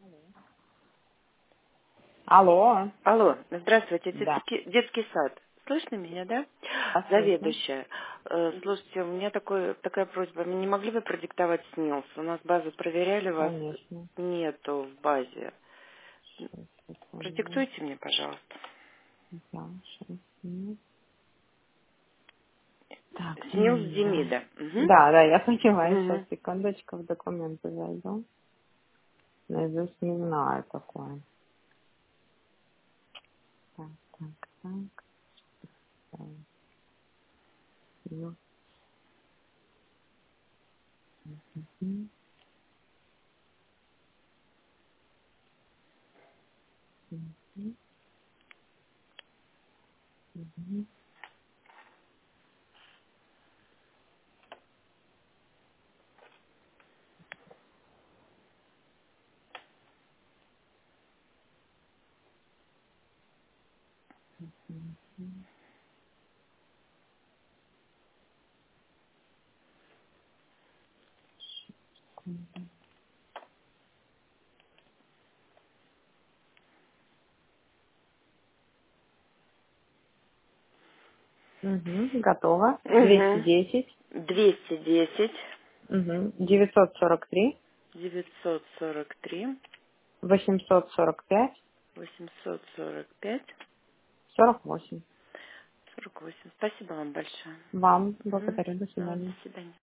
Алло. Алло, здравствуйте, Да. детский сад. Слышно меня, да? Слышно. Заведующая. Слушайте, у меня такая просьба. Вы не могли бы продиктовать СНИЛС? У нас базу проверяли, вас Конечно. нету в базе. Сейчас, секунду. Продиктуйте мне, пожалуйста. Да, 6 минут. Так, СНИЛС Демида. Демида. Угу. Да, я понимаю. Сейчас, Угу. секундочку, в документы зайду. Наизусть не знаю такое. Так, так, так. Так, ну, мгм, мгм, мгм, мгм. Готово. Угу. 210. 210 943. 943 845. 845 48. 48. Спасибо вам большое. Вам Угу. благодарю. До До свидания. свидания.